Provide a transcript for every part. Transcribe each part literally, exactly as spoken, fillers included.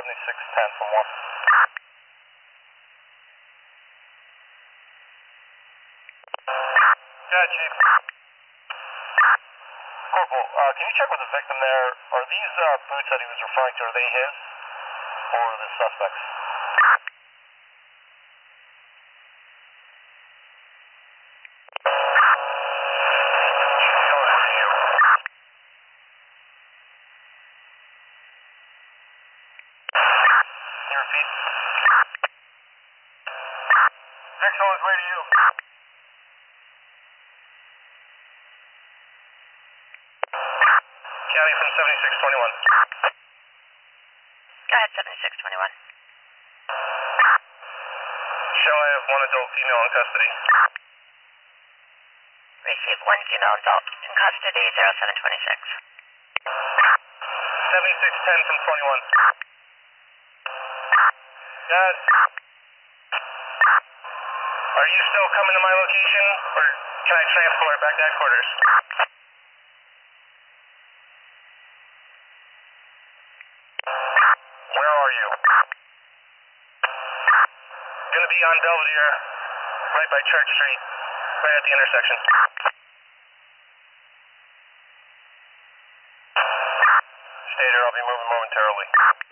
seventy-six ten from one. Yeah, Chief. Corporal, uh, can you check with the victim there? Are these uh, boots that he was referring to, are they his? Or the suspects? Can you repeat? Vic's on his way to you. County from seventy-six twenty-one. Go ahead, seventy-six twenty-one. Show I have one adult female in custody. Receive one female adult in custody, zero seven twenty-six. seventy-six ten from twenty-one. Yes. Are you still coming to my location, or can I transport back to headquarters? Where are you? Gonna be on Belvedere, right by Church Street, right at the intersection. Stay there, I'll be moving momentarily.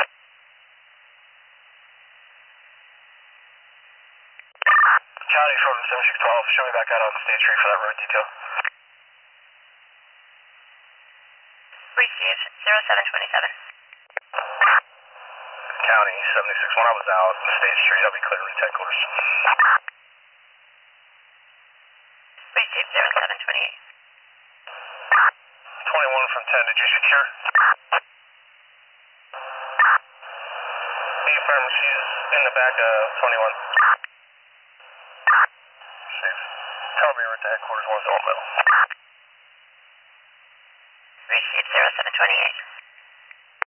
County from seventy-six twelve, show me back out on State Street for that road detail. Receive zero seven twenty-seven. County seventy-six one, I was out on State Street, I'll be clearing to headquarters. Receive zero seven twenty-eight. twenty-one from ten, did you secure? He affirms she's in the back of twenty-one. Safe. Tell me we're at the headquarters, one's all middle. Receive zero seven twenty-eight.